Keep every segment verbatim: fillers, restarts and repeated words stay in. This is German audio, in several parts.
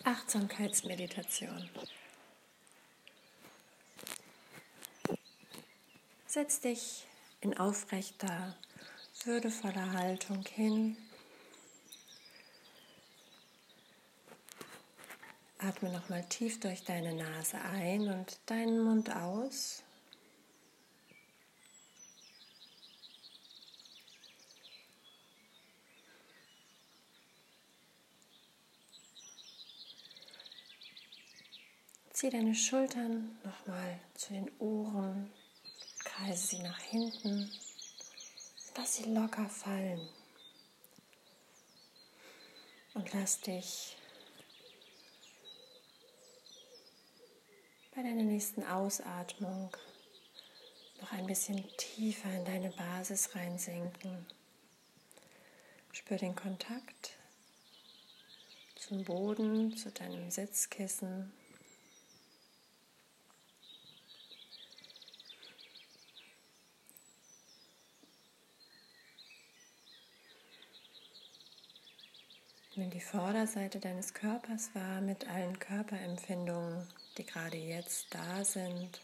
Achtsamkeitsmeditation. Setz dich in aufrechter, würdevoller Haltung hin. Atme nochmal tief durch deine Nase ein und deinen Mund aus. Zieh deine Schultern nochmal zu den Ohren, kreise sie nach hinten, lass sie locker fallen und lass dich bei deiner nächsten Ausatmung noch ein bisschen tiefer in deine Basis reinsinken. Spür den Kontakt zum Boden, zu deinem Sitzkissen. Nimm die Vorderseite deines Körpers wahr mit allen Körperempfindungen, die gerade jetzt da sind.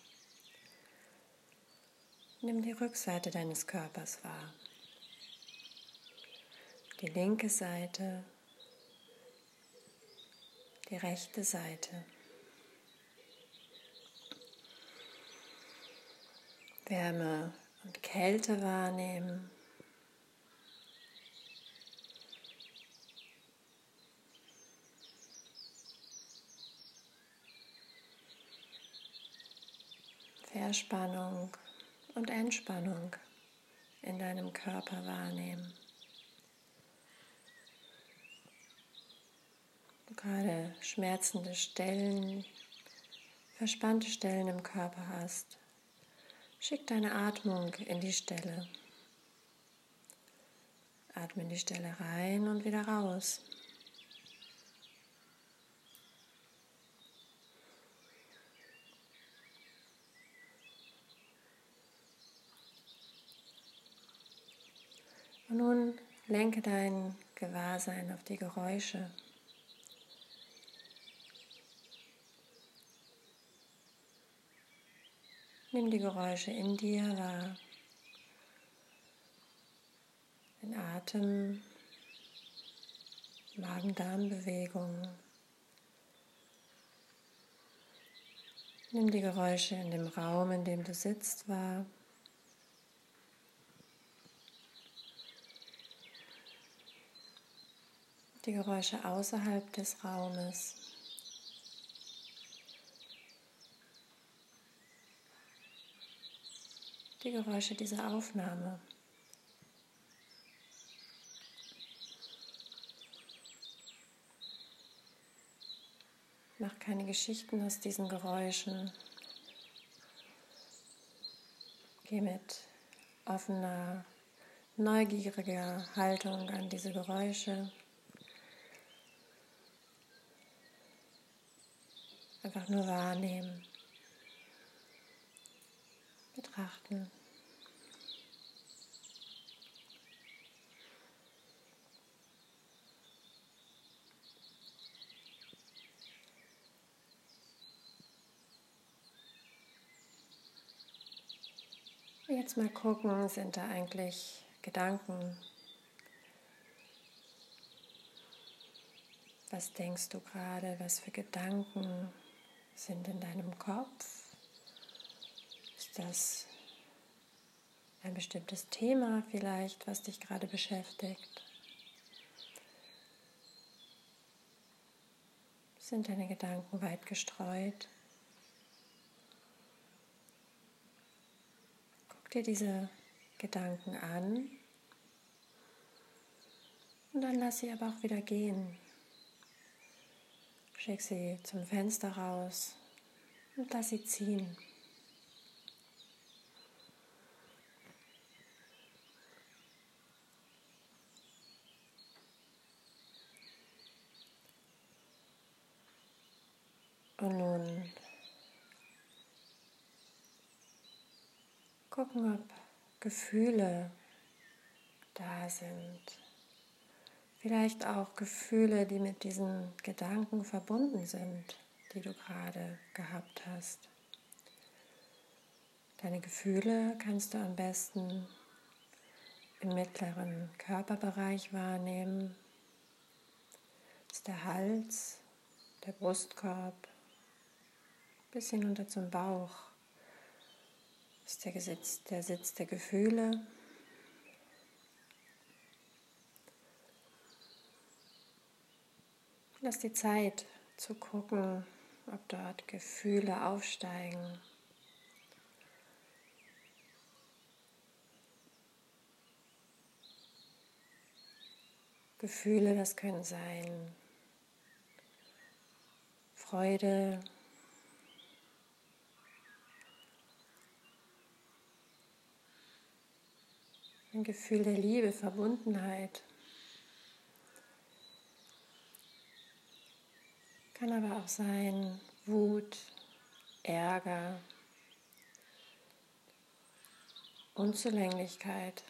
Nimm die Rückseite deines Körpers wahr. Die linke Seite, die rechte Seite. Wärme und Kälte wahrnehmen. Verspannung und Entspannung in deinem Körper wahrnehmen. Du gerade schmerzende Stellen, verspannte Stellen im Körper hast, schick deine Atmung in die Stelle. Atme in die Stelle rein und wieder raus. Und nun lenke dein Gewahrsein auf die Geräusche. Nimm die Geräusche in dir wahr. Den Atem, Magen-Darm-Bewegungen. Nimm die Geräusche in dem Raum, in dem du sitzt, wahr. Die Geräusche außerhalb des Raumes. Die Geräusche dieser Aufnahme. Mach keine Geschichten aus diesen Geräuschen. Geh mit offener, neugieriger Haltung an diese Geräusche. Einfach nur wahrnehmen, betrachten. Jetzt mal gucken, sind da eigentlich Gedanken? Was denkst du gerade? Was für Gedanken sind in deinem Kopf? Ist das ein bestimmtes Thema vielleicht, was dich gerade beschäftigt? Sind deine Gedanken weit gestreut? Guck dir diese Gedanken an und dann lass sie aber auch wieder gehen. Schick sie zum Fenster raus und lass sie ziehen. Und nun gucken, ob Gefühle da sind. Vielleicht auch Gefühle, die mit diesen Gedanken verbunden sind, die du gerade gehabt hast. Deine Gefühle kannst du am besten im mittleren Körperbereich wahrnehmen. Das ist der Hals, der Brustkorb, bis hinunter zum Bauch. Das ist der Sitz, der Sitz der Gefühle. Lass die Zeit zu gucken, ob dort Gefühle aufsteigen. Gefühle, das können sein Freude, ein Gefühl der Liebe, Verbundenheit. Kann aber auch sein Wut, Ärger, Unzulänglichkeit,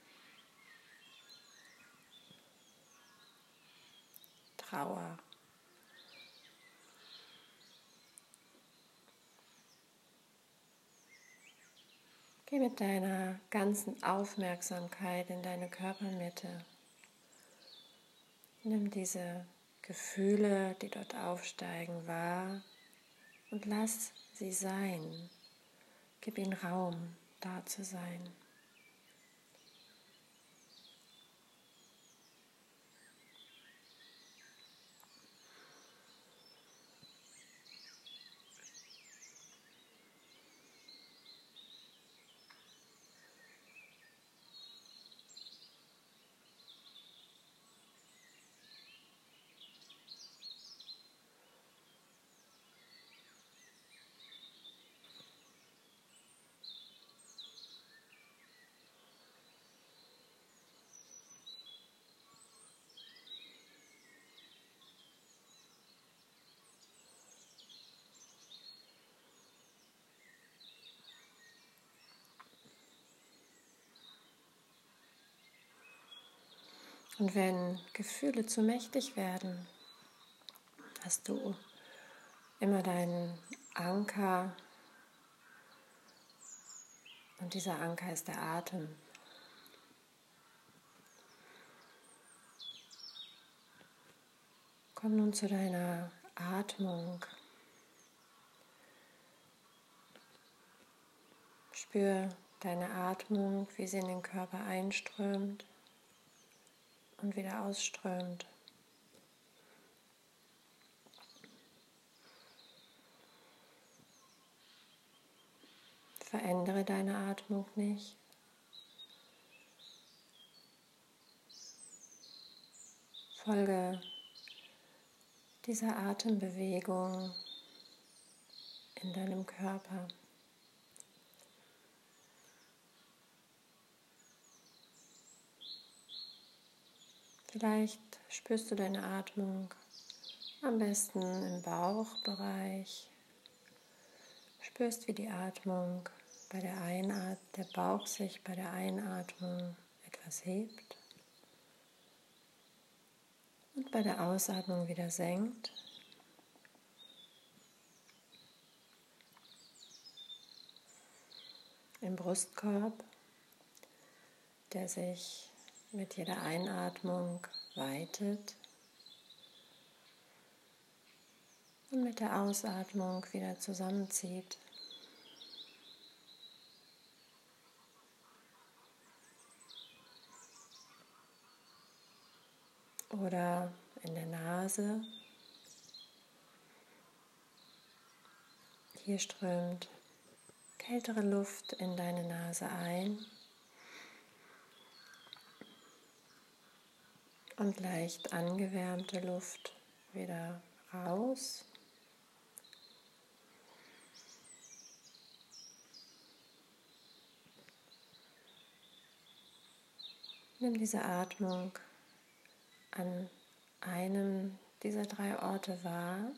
Trauer. Geh mit deiner ganzen Aufmerksamkeit in deine Körpermitte. Nimm diese Gefühle, die dort aufsteigen, wahr und lass sie sein. Gib ihnen Raum, da zu sein. Und wenn Gefühle zu mächtig werden, hast du immer deinen Anker, und dieser Anker ist der Atem. Komm nun zu deiner Atmung. Spür deine Atmung, wie sie in den Körper einströmt und wieder ausströmt. Verändere deine Atmung nicht. Folge dieser Atembewegung in deinem Körper. Vielleicht spürst du deine Atmung am besten im Bauchbereich. Spürst, wie die Atmung bei der Einatmung, der Bauch sich bei der Einatmung etwas hebt und bei der Ausatmung wieder senkt. Im Brustkorb, der sich mit jeder Einatmung weitet und mit der Ausatmung wieder zusammenzieht. Oder in der Nase. Hier strömt kältere Luft in deine Nase ein und leicht angewärmte Luft wieder raus. Nimm diese Atmung an einem dieser drei Orte wahr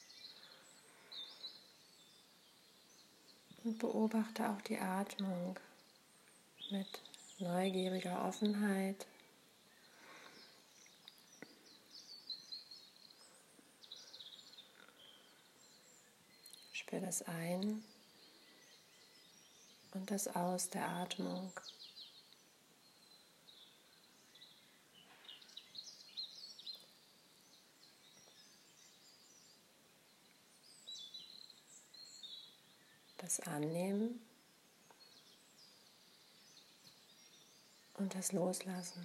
und beobachte auch die Atmung mit neugieriger Offenheit. Spür das Ein- und das Aus der Atmung. Das Annehmen und das Loslassen.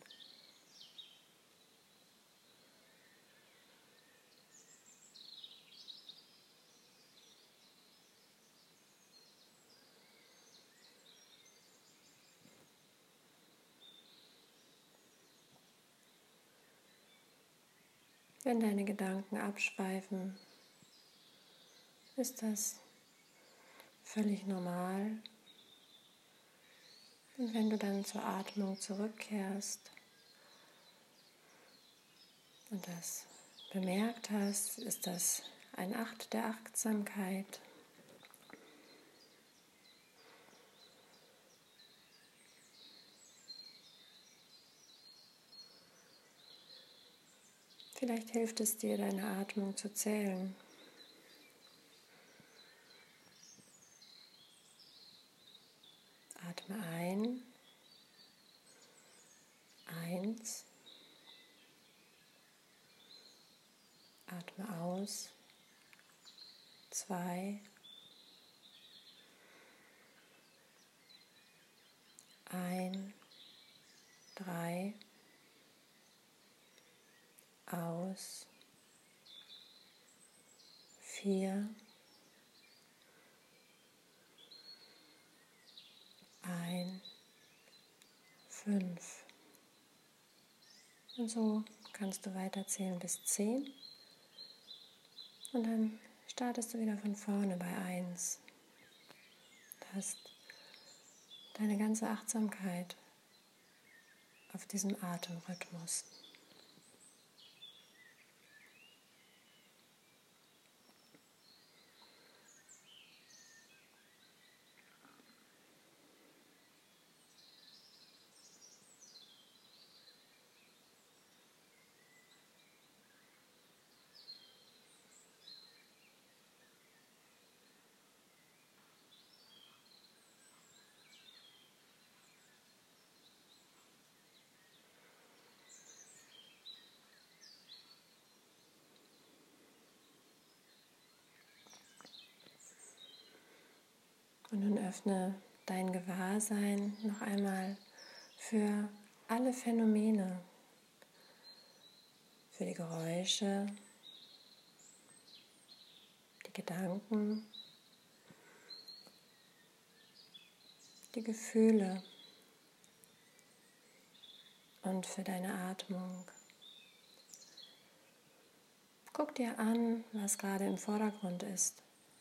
Wenn deine Gedanken abschweifen, ist das völlig normal. Und wenn du dann zur Atmung zurückkehrst und das bemerkt hast, ist das ein Akt der Achtsamkeit. Vielleicht hilft es dir, deine Atmung zu zählen. Atme ein, eins, atme aus, zwei, ein, drei, aus, vier, ein, fünf. Und so kannst du weiterzählen bis zehn. Und dann startest du wieder von vorne bei eins. Du hast deine ganze Achtsamkeit auf diesem Atemrhythmus. Und nun öffne dein Gewahrsein noch einmal für alle Phänomene, für die Geräusche, die Gedanken, die Gefühle und für deine Atmung. Guck dir an, was gerade im Vordergrund ist.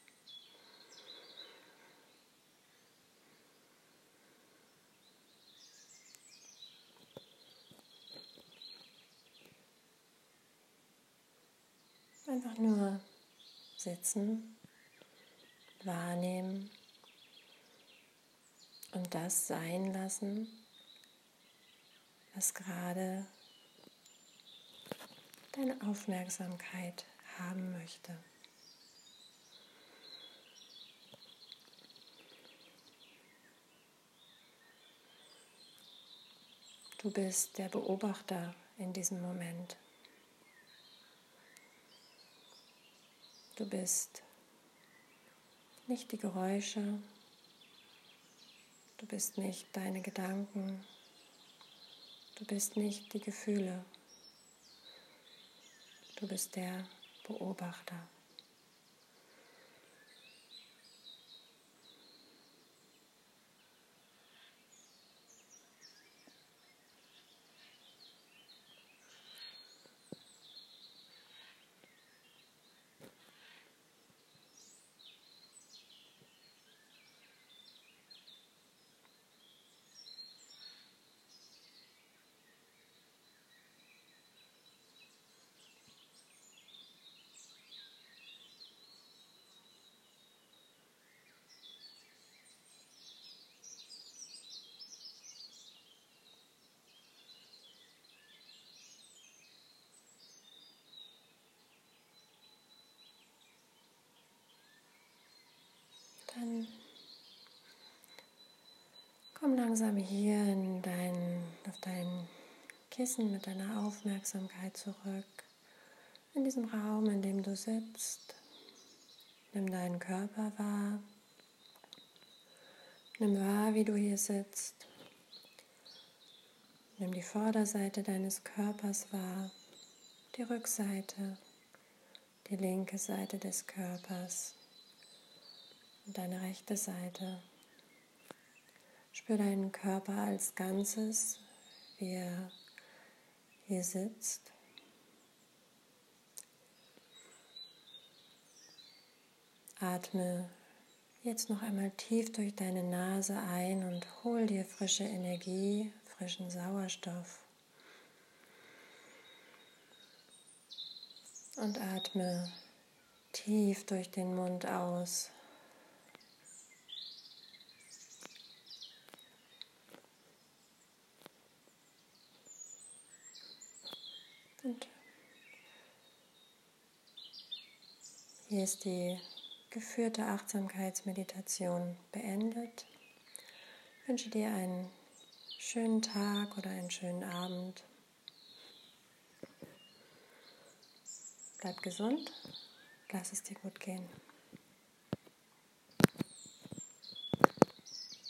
Einfach nur sitzen, wahrnehmen und das sein lassen, was gerade deine Aufmerksamkeit haben möchte. Du bist der Beobachter in diesem Moment. Du bist nicht die Geräusche, du bist nicht deine Gedanken, du bist nicht die Gefühle, du bist der Beobachter. Komm langsam hier in dein, auf dein Kissen mit deiner Aufmerksamkeit zurück, in diesem Raum, in dem du sitzt. Nimm deinen Körper wahr. Nimm wahr, wie du hier sitzt. Nimm die Vorderseite deines Körpers wahr, die Rückseite, die linke Seite des Körpers und deine rechte Seite. Spür deinen Körper als Ganzes, wie er hier sitzt. Atme jetzt noch einmal tief durch deine Nase ein und hol dir frische Energie, frischen Sauerstoff. Und atme tief durch den Mund aus. Und hier ist die geführte Achtsamkeitsmeditation beendet. Ich wünsche dir einen schönen Tag oder einen schönen Abend. Bleib gesund, lass es dir gut gehen.